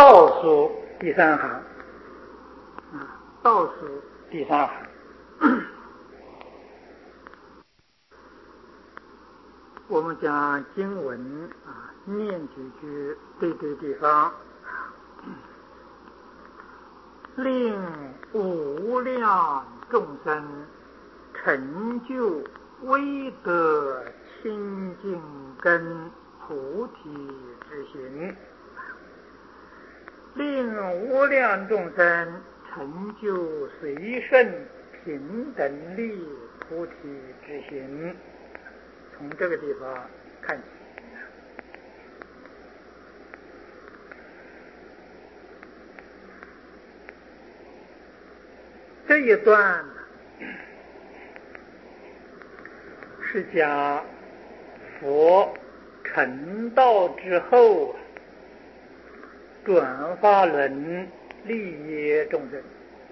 倒数第三行，倒数第三行，我们讲经文念几句对地方，令无量众生成就威德清净根菩提之行，令无量众生成就随顺平等力菩提之行。从这个地方看起，这一段是讲佛成道之后转法轮利益众生。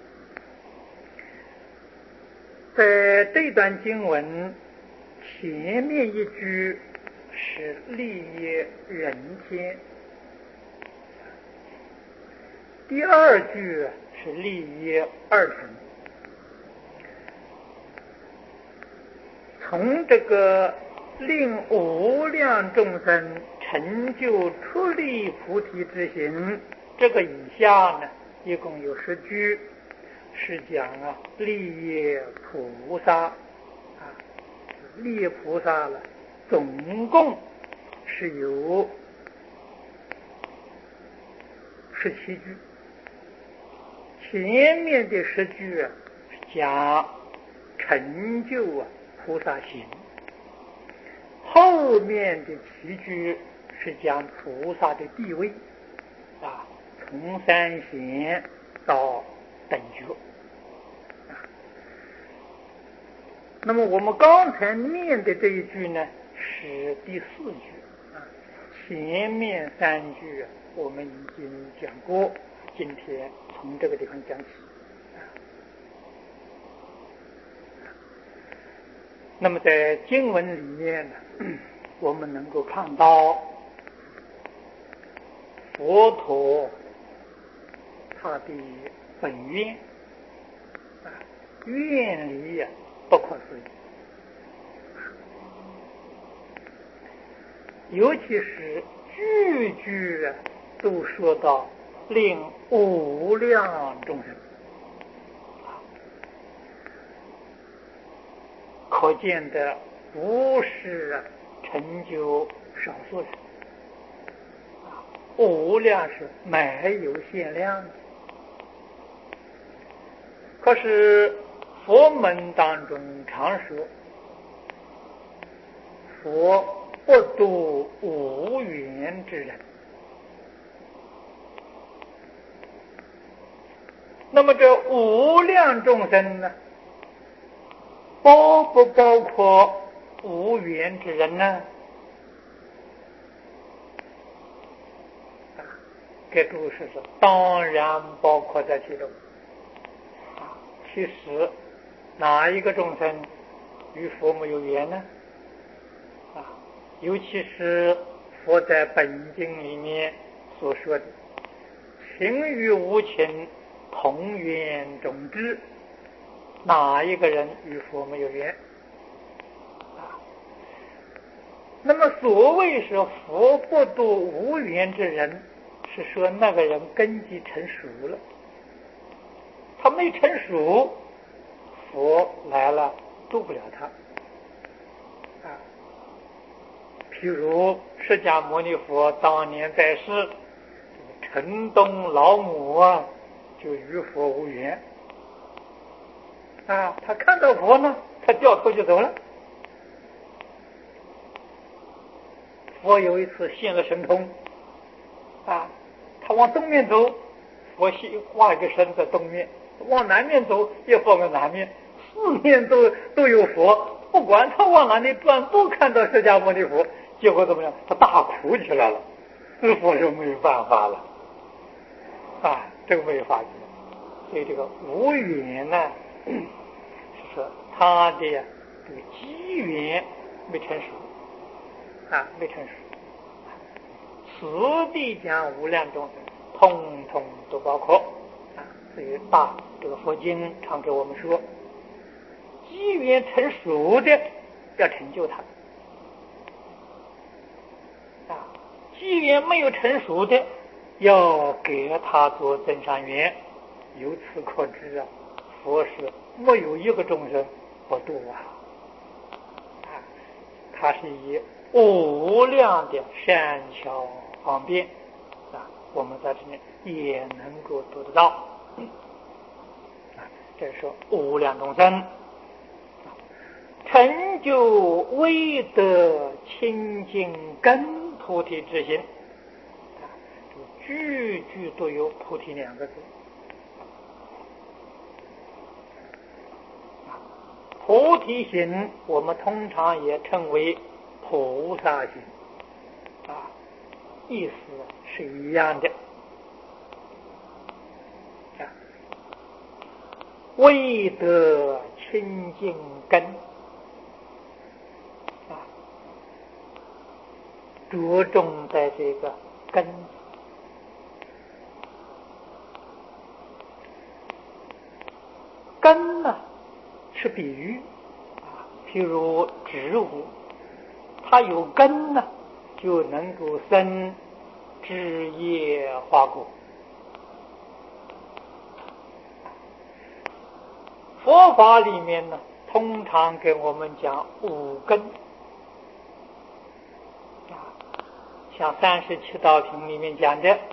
在这段经文前面一句是利益人天，第二句是利益二乘。从这个令无量众生成就出离菩提之行这个以下呢，一共有10句，是讲利益菩萨利益菩萨了，总共是有17句。前面的10句是讲成就菩萨行，后面的7句是讲菩萨的地位从三贤到等觉。那么我们刚才念的这一句呢是第4句前面3句我们已经讲过，今天从这个地方讲起。那么在经文里面呢，我们能够看到佛陀他的本愿愿力不可思议，尤其是句句都说到令无量众生，可见的不是成就少数人，无量是没有限量的。可是佛门当中常说，佛不度无缘之人。那么这无量众生呢，包不包括无缘之人呢？给诸位说，当然包括在其中。其实哪一个众生与佛没有缘呢？尤其是佛在本经里面所说的情与无情同源种知，哪一个人与佛没有缘？那么所谓是佛不度无缘之人，是说那个人根基成熟了，他没成熟，佛来了度不了他。譬如释迦牟尼佛当年在世，城东老母就与佛无缘他看到佛呢，他掉头就走了。佛有一次现了神通他往东面走，佛画一个身在东面，往南面走也放个南面，四面都有佛，不管他往哪里转都看到释迦牟尼佛。结果怎么样？他大哭起来了。佛就没有办法了这个没有法子。所以这个无缘呢，是说他的这个机缘没成熟没成熟。此地讲无量众生统统都包括啊。所以这个佛经常给我们说，机缘成熟的要成就它啊，机缘没有成熟的要给他做增上缘。由此可知啊，佛是没有一个众生不度啊，它是以无量的善巧方便啊，我们在这里也能够得得到啊。这是说无量众生成就唯得清净根菩提之心啊，句句都有菩提两个字。菩提心我们通常也称为菩萨心啊，意思是一样的啊。唯得清净根啊，着重在这个根。根呢是比喻啊，譬如植物，它有根呢，就能够生枝叶花果。佛法里面呢，通常给我们讲五根啊，像37道品里面讲的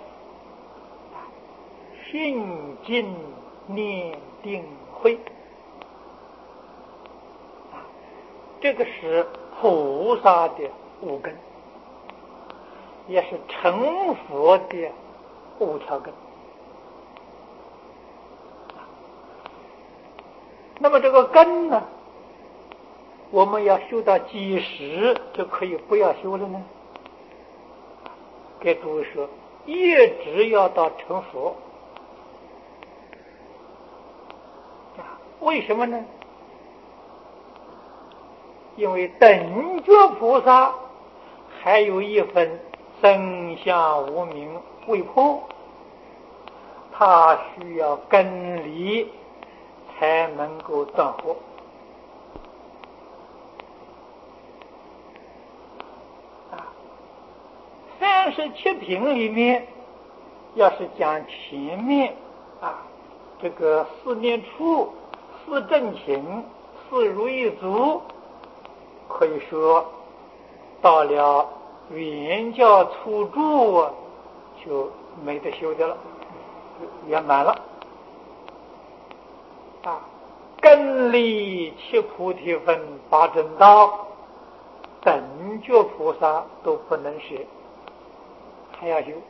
信经念定慧。这个是菩萨的五根，也是成佛的五条根。那么这个根呢，我们要修到几时就可以不要修了呢？给诸位说，一直要到成佛为什么呢？因为等觉菩萨还有一份生相无明未破，他需要根离才能够断惑37品里面，要是讲前面这个4念处、4正勤、4如意足，可以说到了圆教初住就没得修的了，圆满了根离7菩提分8正道，等觉菩萨都不能学，还要修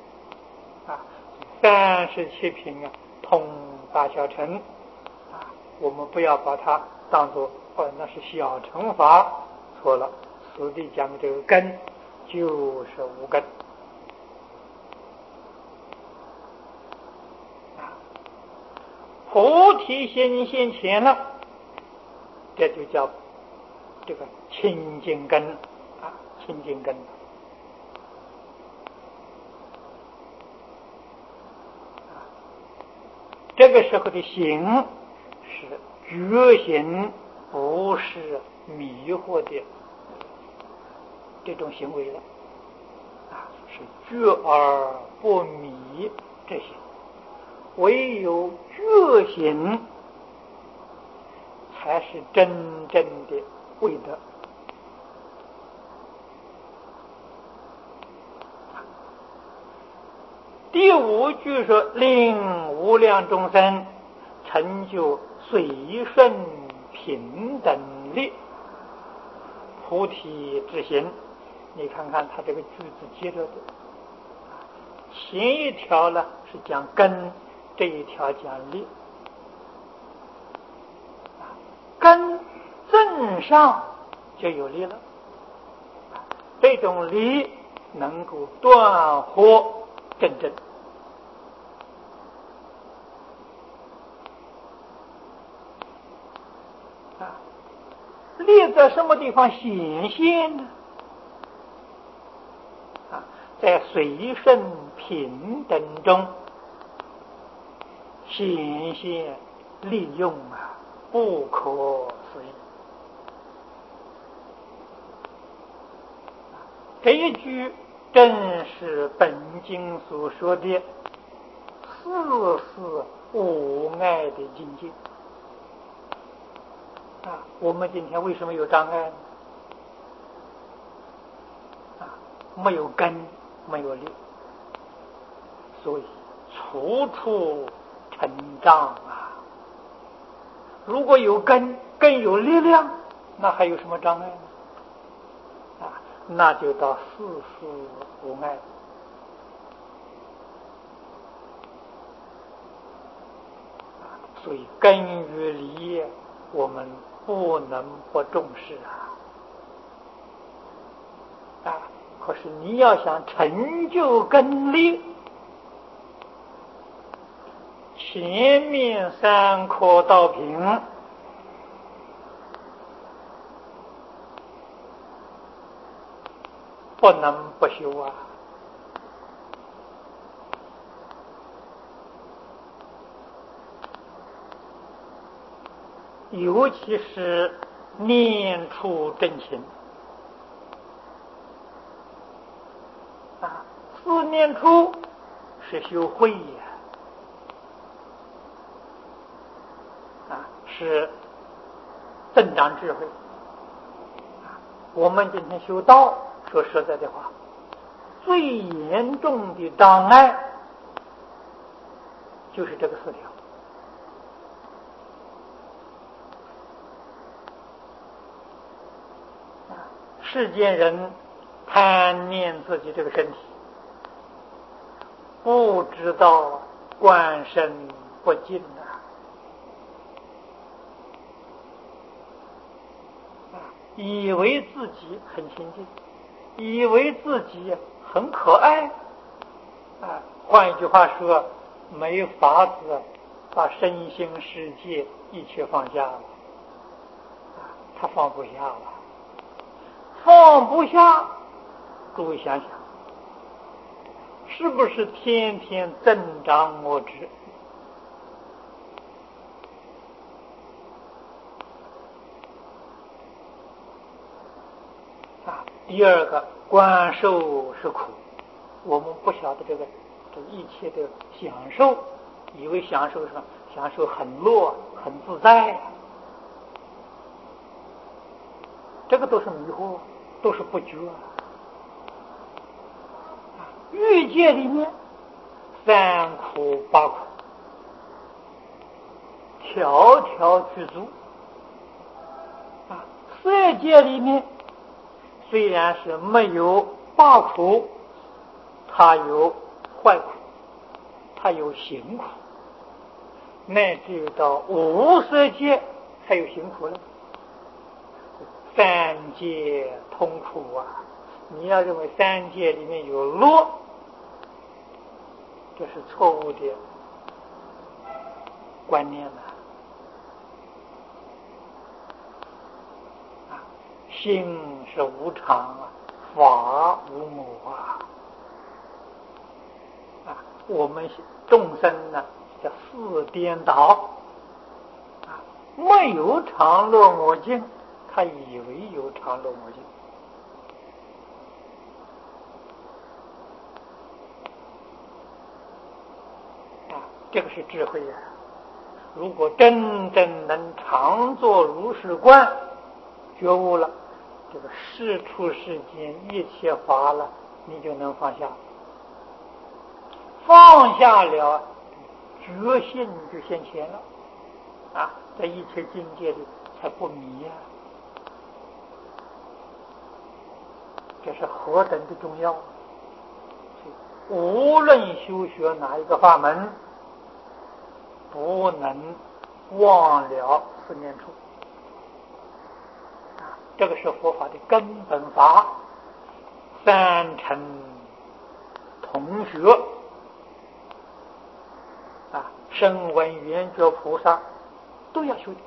37品通大小乘我们不要把它当作那是小乘法，错了。此地讲的这个根就是五根菩提心现前了，这就叫这个清净根清净根这个时候的行是觉行，不是迷惑的这种行为了是觉而不迷这些，唯有觉行才是真正的慧德第5句说，令无量众生成就随顺平等力菩提之行。你看看他这个句子接着的，前一条呢是讲根，这一条讲力根正上就有力了，这种力能够断惑正正力在什么地方显现呢？在随顺平等中显现利用啊，不可思议。这一句正是本经所说的事事无碍的境界啊。我们今天为什么有障碍呢？没有根，没有力，所以处处成障啊。如果有根，根有力量，那还有什么障碍呢？那就到事事无碍。所以根与理，我们不能不重视可是你要想成就根力，前面3颗道品不能不修尤其是念处真情思念处是修慧是增长智慧。我们今天修道，说实在的话，最严重的障碍就是这个4条。世间人贪念自己这个身体，不知道观身不净以为自己很清净，以为自己很可爱换一句话说，没法子把身心世界一切放下了他放不下了。放不下，诸位想想，是不是天天增长我执？第二个，观受是苦，我们不晓得这一切的享受，以为享受什么？享受很乐，很自在这个都是迷惑，都是不觉欲界里面3苦8苦，条条具足色界里面虽然是没有8苦，它有坏苦，它有行苦，乃至于到无色界还有行苦呢。3界通苦你要认为3界里面有乐，这是错误的观念心是无常法无我我们众生呢叫4颠倒没有常乐我净，他以为有常乐我净这个是智慧如果真正能常作如是观，觉悟了，这个世出世间一切法了，你就能放下。放下了，觉性就现前了在一切境界里才不迷这是何等的重要无论修学哪一个法门，不能忘了4念处这个是佛法的根本法，3乘同学声闻缘觉菩萨都要修的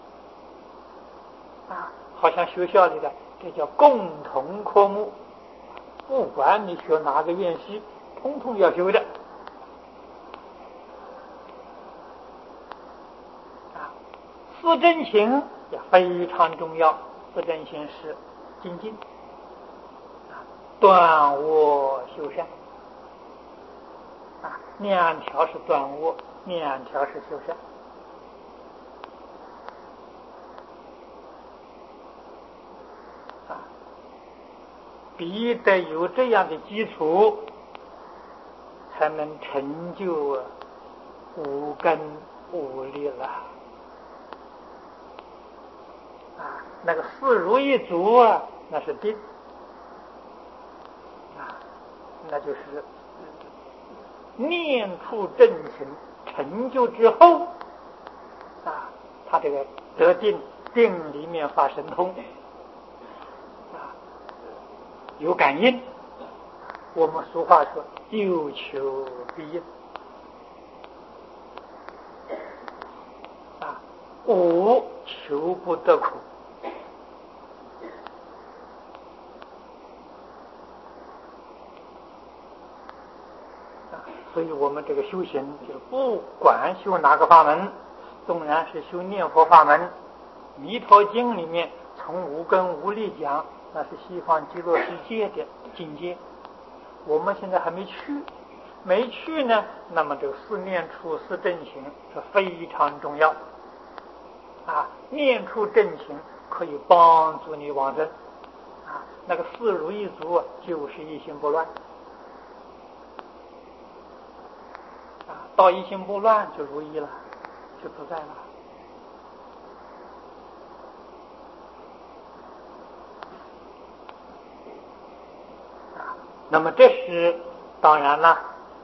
好像学校里的这叫共同科目，不管你学哪个院系，通通要修的四正行也非常重要。四正行是精进，断恶修善。2条是断恶，2条是修善。必得有这样的基础，才能成就无根无力了。那个四如意足那是定，那就是念处正行成就之后，他这个得定，定里面发神通，有感应。我们俗话说有求必应。无求不得苦。所以我们这个修行，就不管修哪个法门，纵然是修念佛法门，《弥陀经》里面从无根无力讲，那是西方极乐世界的境界。我们现在还没去呢，那么这个四念处四正行是非常重要。念处正行可以帮助你往生。那个四如意足就是一心不乱。到一心不乱就如意了，就自在了。那么这是当然了，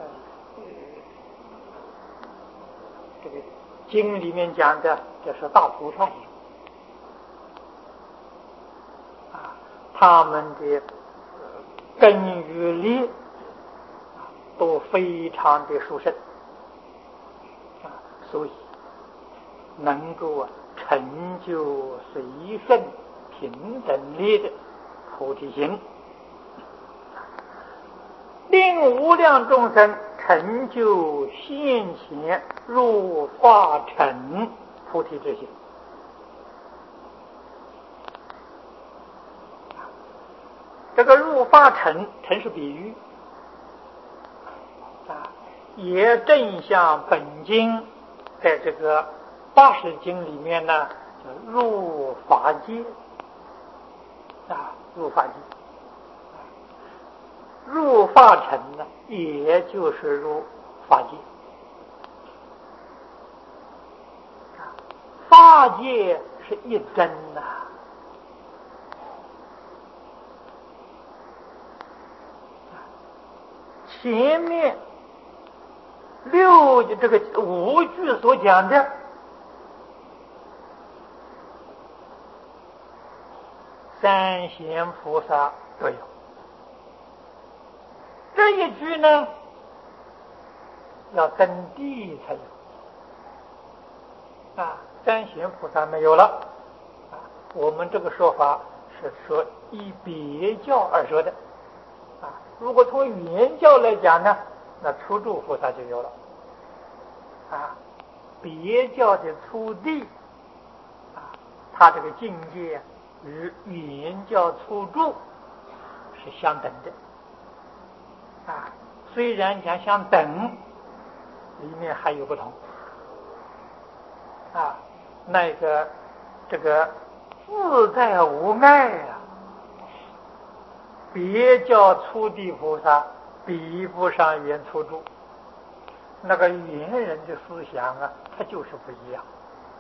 这个经里面讲的，这是大菩萨行，他们的根与力都非常的殊胜，所以能够成就随顺平等力的菩提心，令无量众生成就现前入化成菩提之心。这个入化成是比喻，也正像本经在这个80经里面呢，叫入法界，入法界，入法成呢，也就是入法界。法界是一真呐，前面这个5句所讲的，三贤菩萨都有。这一句呢，要登地才有。三贤菩萨没有了。我们这个说法是说依别教而说的。如果从原教来讲呢，那初住菩萨就有了。别教的初地，他这个境界与原教初住是相等的。虽然讲相等，里面还有不同。那个这个自在无碍别教初地菩萨比不上原初住。那个原人的思想他就是不一样。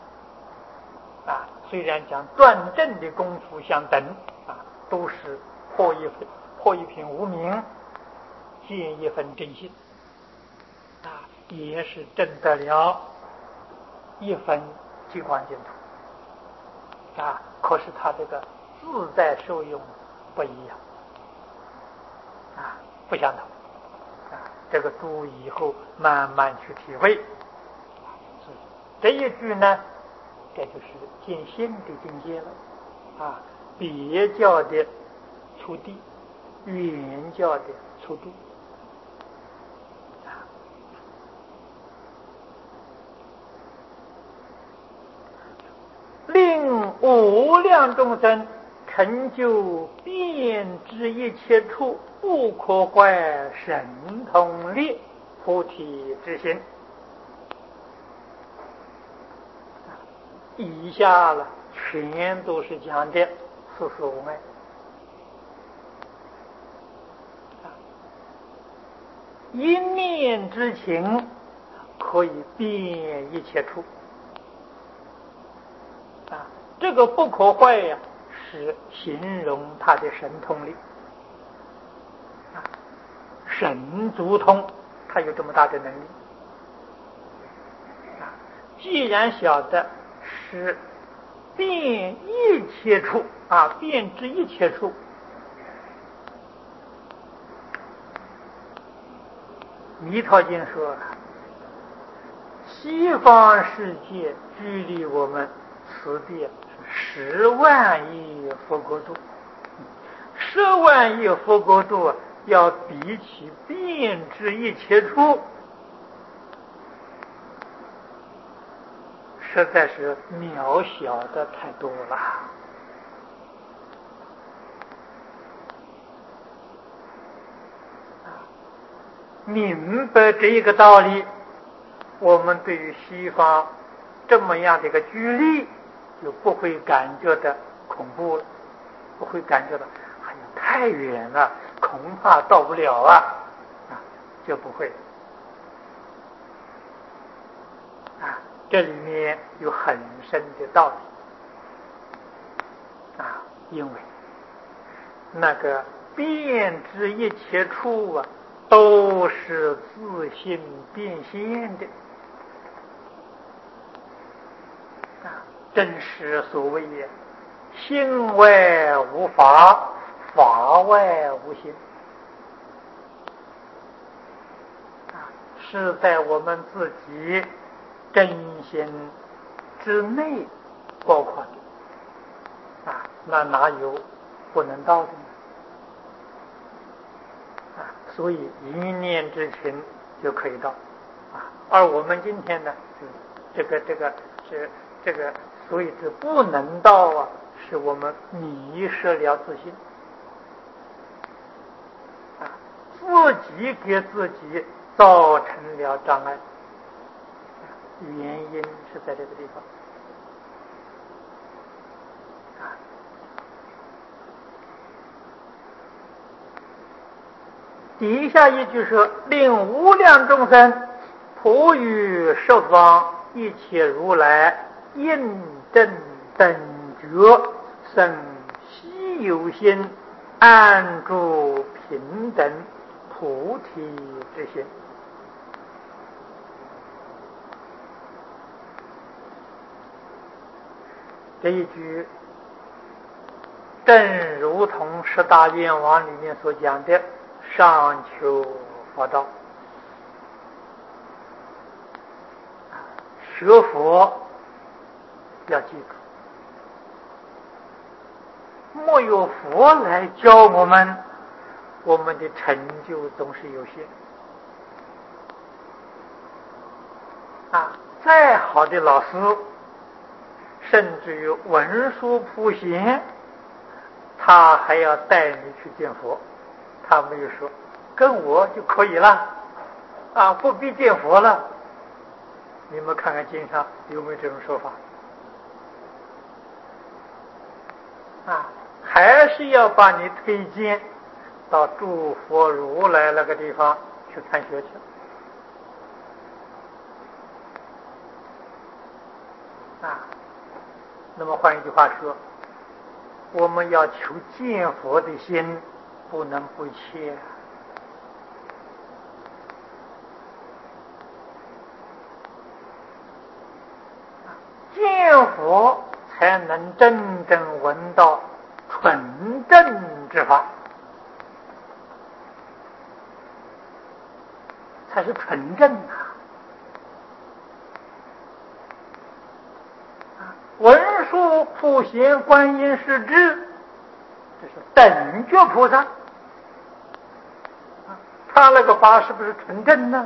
虽然讲断证的功夫相等，都是破一品无明，见一分真心，也是证得了一分极光净土。可是他这个自在受用不一样，不相同。这个诸以后慢慢去体会。所以这一句呢，这就是见性的境界了。别教的初地，原教的初度。 无量众生成就遍知一切处不可坏神通力菩提之心。以下了全都是讲的世事无碍。一念之情可以遍一切处这个不可坏呀，是形容他的神通力神足通，他有这么大的能力既然晓得是遍一切处遍知一切处，弥陀经说西方世界距离我们此地是10万亿佛国度，10万亿佛国度要比起遍知一切处，实在是渺小的太多了。明白这一个道理，我们对于西方这么样的一个距离就不会感觉到恐怖了，不会感觉到哎呀太远了，恐怕到不了就不会这里面有很深的道理因为那个遍知一切处都是自性变现的真是所谓心外无法，法外无心是在我们自己真心之内包括的那哪有不能到的呢？所以一念之情就可以到而我们今天呢，这个，所以这不能到是我们迷失了自信自己给自己造成了障碍，原因是在这个地方底下一句说令无量众生普于十方一切如来印证等觉生希有心安住平等菩提之心。这一句正如同十大愿望里面所讲的上求佛道，学佛要记住，没有佛来教我们，我们的成就总是有限再好的老师，甚至于文殊普贤，他还要带你去见佛，他没有说跟我就可以了不必见佛了。你们看看经上有没有这种说法还是要把你推荐到诸佛如来那个地方去参学去那么换一句话说，我们要求见佛的心不能不切见佛才能真正闻到纯正之法，才是纯正文殊普贤观音是智，这是等觉菩萨他那个法是不是纯正呢？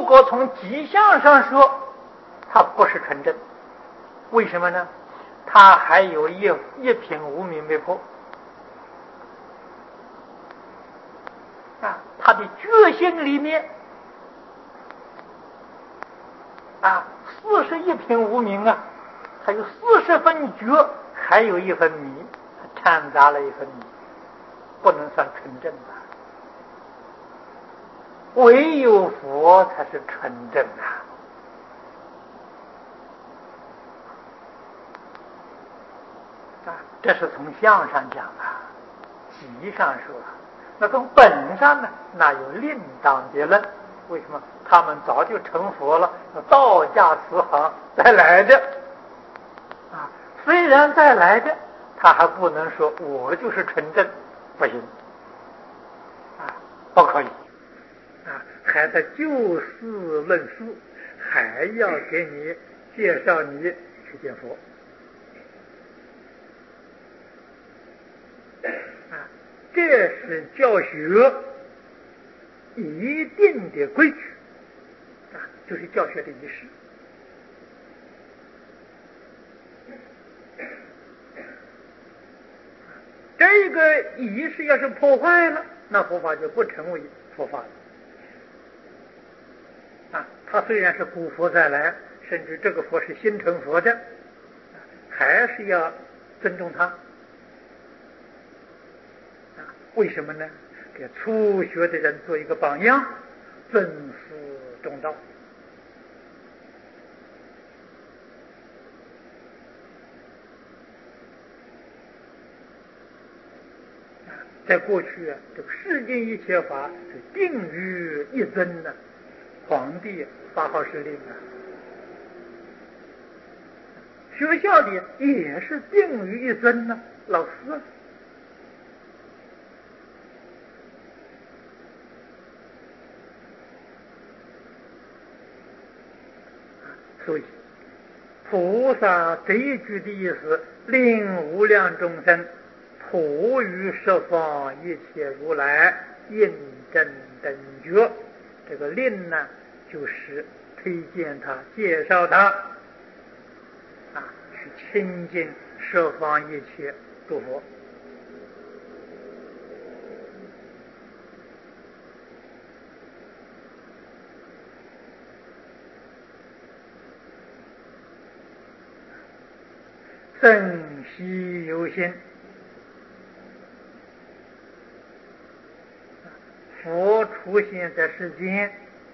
果从迹象上说，它不是纯正，为什么呢？它还有一品无明没破啊，他的觉性里面啊，41品无明啊，还有40分觉，还有一分迷，掺杂了一分迷，不能算纯正吧？唯有佛才是纯正啊！这是从相上讲啊，集上说。那从本上呢，那有另当别论。为什么？他们早就成佛了，道家慈航再来的啊。虽然再来的，他还不能说我就是纯正，不行啊，不可以啊，还在就事论事，还要给你介绍你去见佛啊。这是教学一定的规矩啊，就是教学的仪式。这个仪式要是破坏了，那佛法就不成为佛法了啊。他虽然是古佛再来，甚至这个佛是新成佛的，还是要尊重他。为什么呢？给初学的人做一个榜样，尊师重道。在过去啊，这个世间一切法是定于一尊呢，皇帝发号施令啊。学校里也是定于一尊呢，老师啊。所以菩萨这一句的意思，令无量众生普于十方一切如来应真等觉。这个令呢，就是推荐他、介绍他啊，去亲近十方一切诸佛。圣悉有心，佛出现在世间，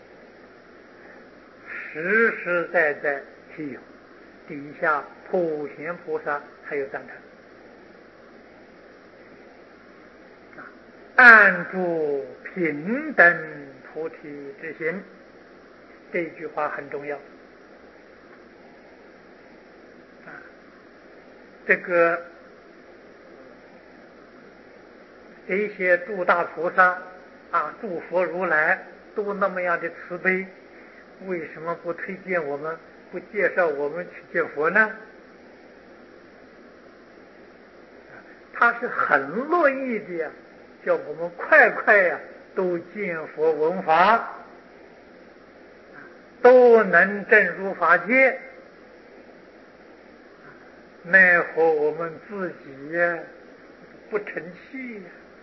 实实在在体有，底下普贤菩萨还有赞叹按住平等菩提之心，这句话很重要啊。这些诸大菩萨啊，诸佛如来都那么样的慈悲，为什么不推荐我们，不介绍我们去见佛呢？他是很乐意的呀，叫我们快快呀都见佛闻法，都能证入法界。奈何我们自己呀不成器呀，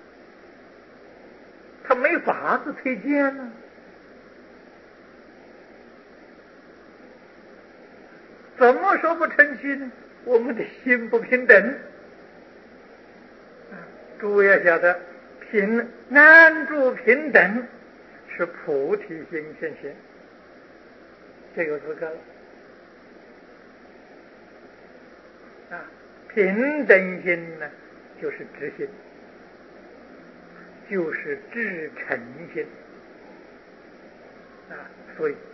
他没法子推荐呢。怎么说不成器呢？我们的心不平等。诸位要晓得，安住平等是菩提心现前，这有资格了啊。平等心呢，就是直心，就是至诚心啊。所以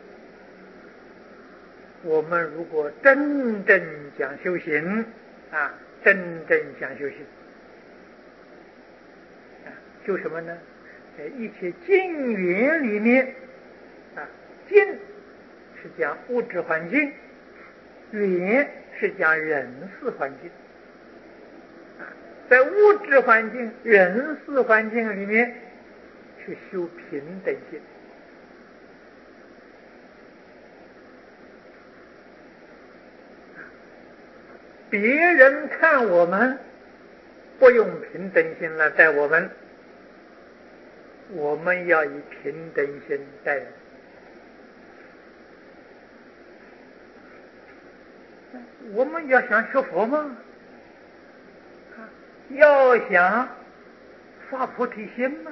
我们如果真正想修行啊，真正想修行啊，修什么呢？在一切境缘里面啊，境是讲物质环境，缘是讲人事环境啊，在物质环境、人事环境里面去修平等心别人看我们不用平等心来待我们，我们要以平等心待人。我们要想学佛吗？要想发菩提心吗？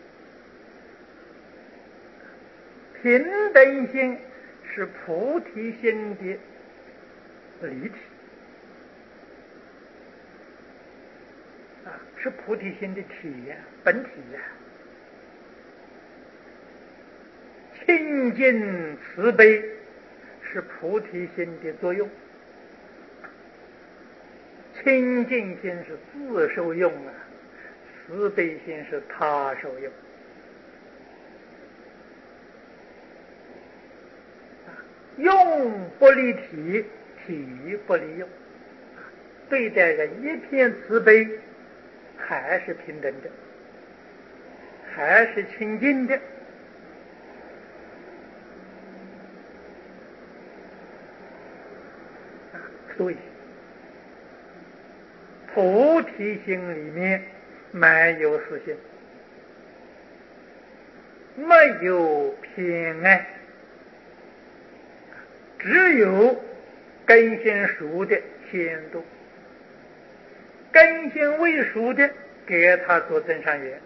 平等心是菩提心的离体是菩提心的体呀，本体呀。清净慈悲是菩提心的作用，清净心是自受用慈悲心是他受用。用不离体，体不离用。对待人一片慈悲，还是平等的，还是清净的。所以菩提心里面没有私心，没有偏爱，只有根性熟的先度，根性未熟的给他做增上缘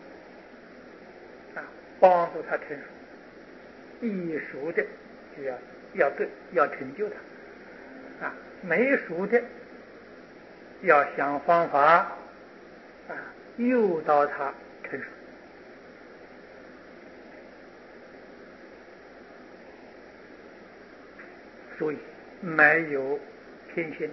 帮助他成熟，已熟的就要成就他没熟的要想方法诱导他成熟。所以没有偏心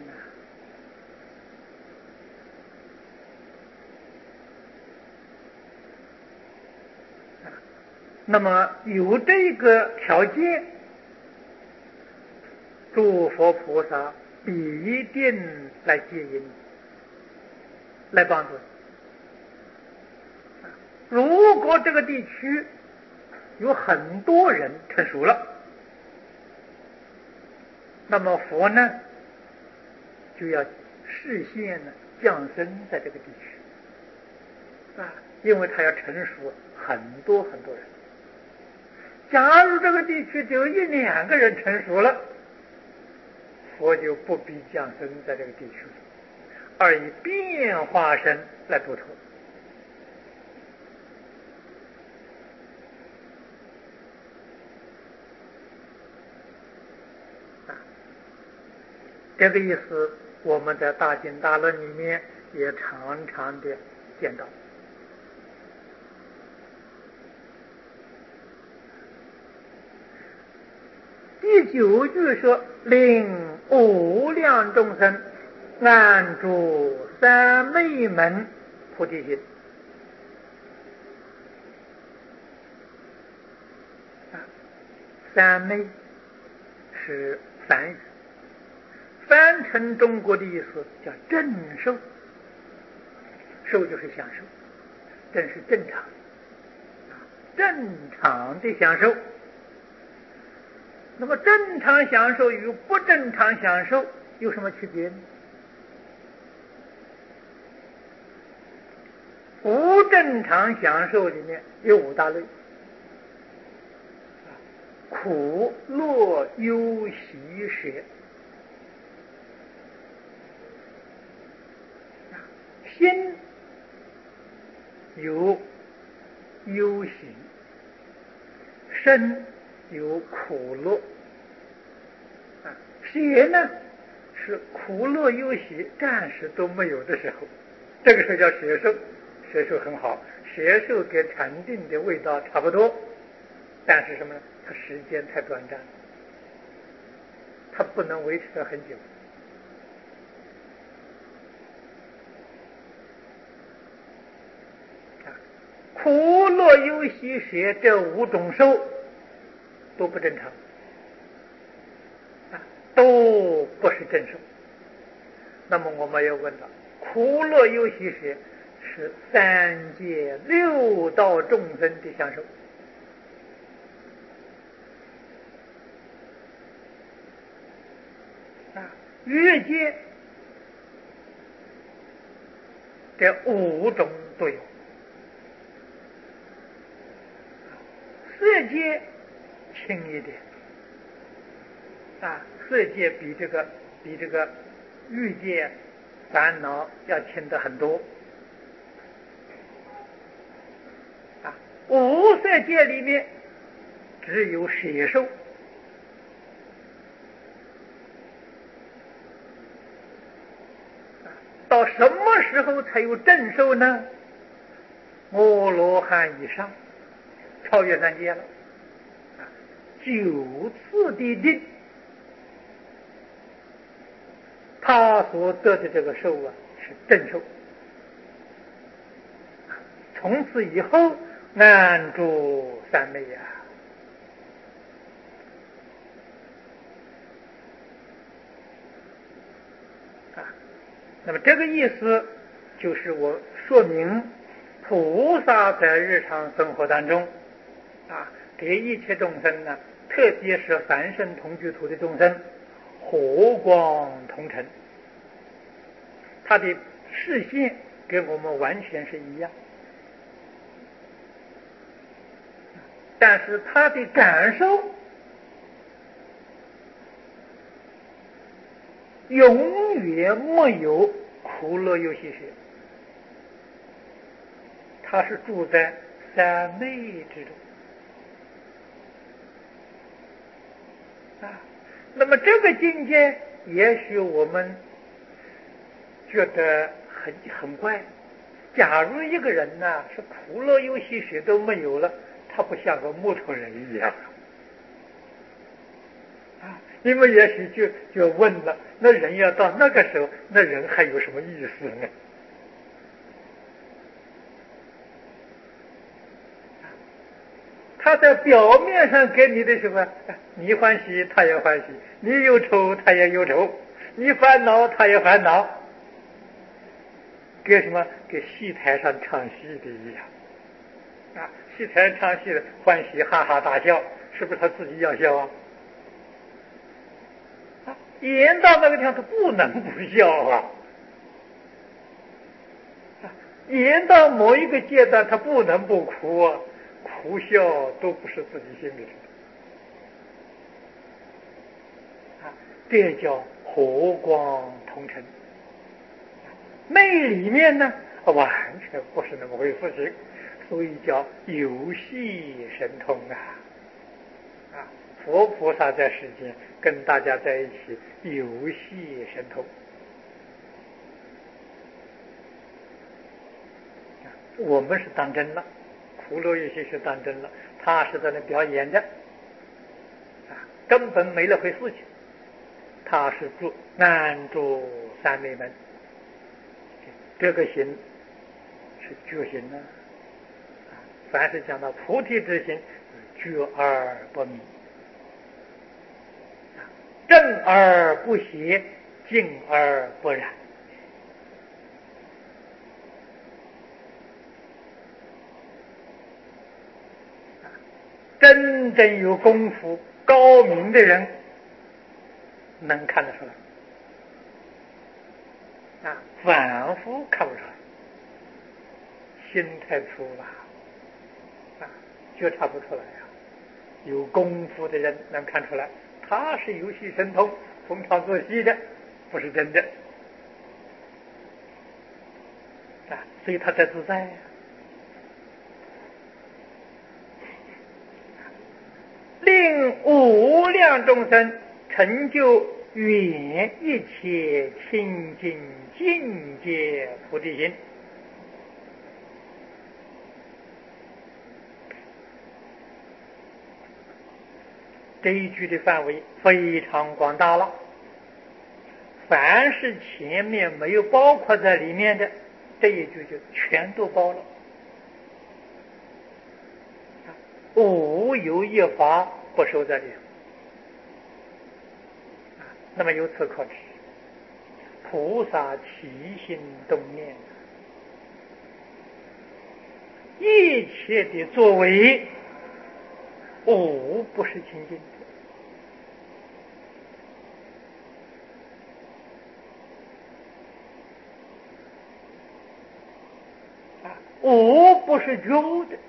那么有这个条件，诸佛菩萨必定来接引，来帮助。如果这个地区有很多人成熟了，那么佛呢就要视线降生在这个地区因为他要成熟很多很多人。假如这个地区只有一两个人成熟了，佛就不必降生在这个地区，而以变化身来度脱。这个意思我们在大经大论里面也常常的见到。第九句说，令无量众生安住三昧门菩提心。三昧是梵语，翻成中国的意思叫正受，受就是享受，正是正常，正常的享受。那么正常享受与不正常享受有什么区别呢？不正常享受里面有五大类，苦、乐、忧、喜、舍。心有忧喜，身有苦乐邪呢是苦乐忧喜暂时都没有的时候，这个时候叫邪受。邪受很好，邪受跟禅定的味道差不多，但是什么呢？它时间太短暂，它不能维持得很久。苦乐忧喜舍这五种受都不正常都不是正受。那么我们要问了，苦乐忧喜舍是三界六道众生的享受欲界这五种都有。色界轻一点色界比这个欲界烦恼要轻得很多无色界里面只有摄受到什么时候才有正受呢？阿罗汉以上，超越三界了9次的定，他所得的这个受是正受，从此以后安住三昧那么这个意思就是我说明菩萨在日常生活当中给一切众生呢，特别是凡圣同居土的众生，和光同尘，他的视线跟我们完全是一样，但是他的感受永远没有苦乐游戏学，他是住在三昧之中那么这个境界也许我们觉得很怪，假如一个人是苦乐游戏学都没有了，他不像个木头人一样你们也许就问了，那人要到那个时候，那人还有什么意思呢？他在表面上给你的什么，你欢喜他也欢喜，你忧愁他也忧愁，你烦恼他也烦恼，跟什么跟戏台上唱戏的一样戏台上唱戏的欢喜哈哈大笑，是不是他自己要笑演到那个地方他不能不笑演到某一个阶段他不能不哭哭笑都不是自己心里这叫和光同尘。昧里面呢完全不是那么回事情，所以叫游戏神通佛菩萨在世间跟大家在一起游戏神通我们是当真了，苦乐游戏是当真了，他是在那表演着根本没了回事情，他是安住三昧门，这个心是觉心凡是讲到菩提之心，觉而不迷，正而不邪，静而不染真正有功夫高明的人能看得出来反复看不出来，心太粗了觉察不出来有功夫的人能看出来，他是游戏神通，逢场作戏的，不是真的所以他才自在令无量众生成就远一切清净境界菩提心。这一句的范围非常广大了，凡是前面没有包括在里面的，这一句就全都包了，无有一法不收在里头那么由此可知，菩萨起心动念，一切的作为无不是清净的无不是觉悟的。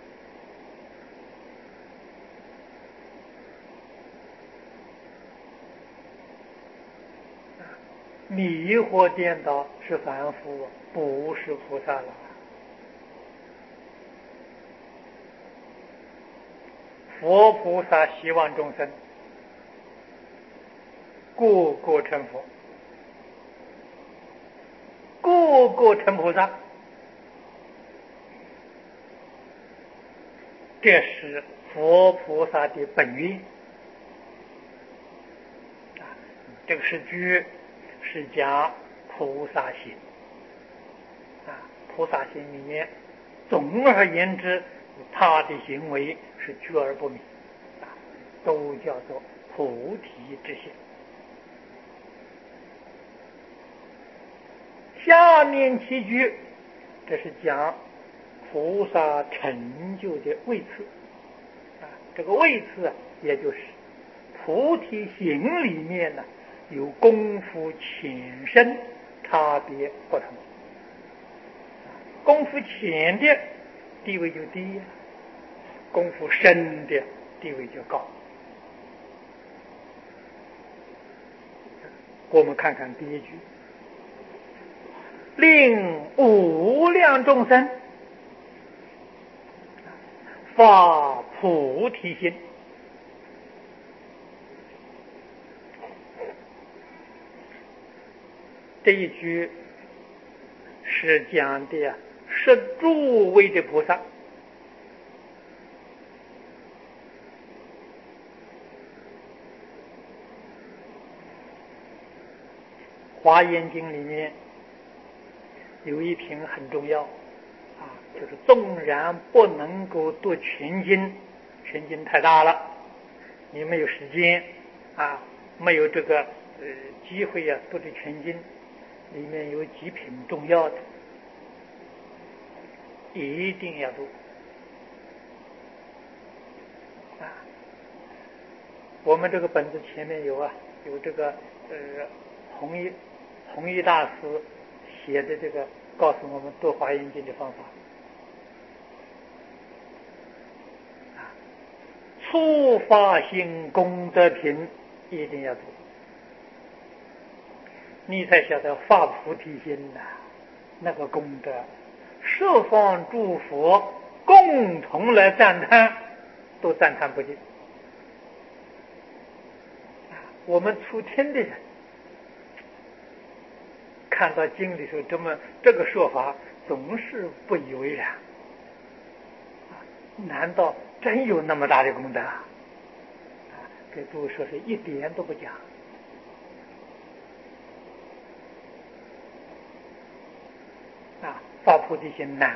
迷惑颠倒是凡夫，不是菩萨了。佛菩萨希望众生个个成佛，个个成菩萨，这是佛菩萨的本愿。这个是句是讲菩萨心菩萨心里面，总而言之，他的行为是觉而不迷都叫做菩提之心。下面七句，这是讲菩萨成就的位次这个位次也就是菩提行里面呢，有功夫浅深差别不同。功夫浅的地位就低功夫深的地位就高。我们看看第一句，令无量众生发菩提心。这一句是讲的是诸位的菩萨华严经里面有一品很重要就是纵然不能够读全经，全经太大了，你没有时间没有这个机会读的全经，里面有几品重要的，一定要读我们这个本子前面有有这个弘一大师写的这个告诉我们读华严经的方法初发心功德品一定要读，你才晓得发菩提心那个功德，十方诸佛共同来赞叹，都赞叹不尽。我们初听的人看到经里头这个说法，总是不以为然难道真有那么大的功德给诸位说是一点都不假发菩提心难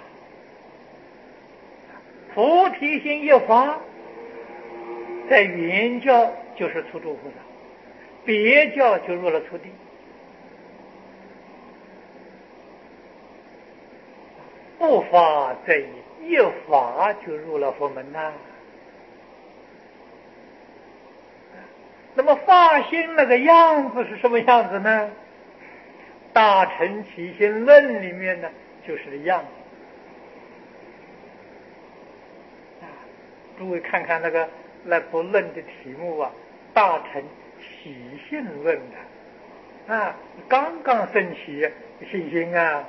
菩提心一发，在原教就是初住菩萨，别教就入了初地。不发则已，一发就入了佛门那么发心那个样子是什么样子呢？大乘起心论里面呢，就是这样子诸位看看那部论的题目大乘起信论刚刚升起信心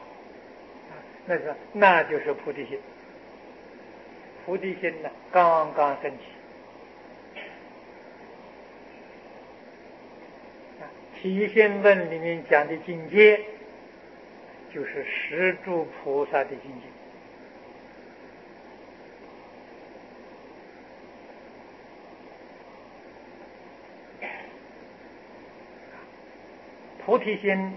那就是菩提心。菩提心呢，刚刚升起起信论里面讲的境界，就是十住菩萨的境界。菩提心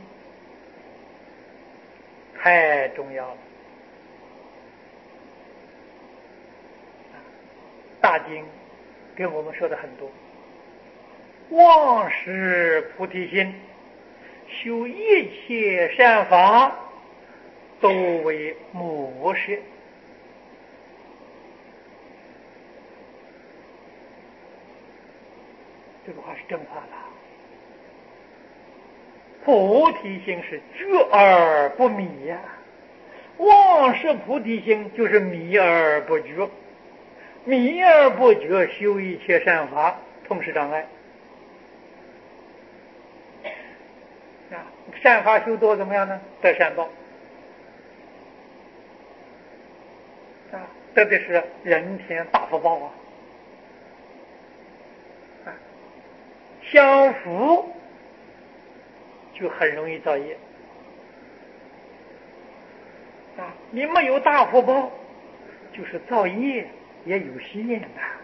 太重要了。大经跟我们说的很多，忘失菩提心，修一切善法，都为魔事。这个话是真话了。菩提心是觉而不迷妄识菩提心就是迷而不觉，迷而不觉，修一切善法，通识障碍。善法修多怎么样呢？得善报。特别是人天大福报相符就很容易造业你没有大福报，就是造业也有限的。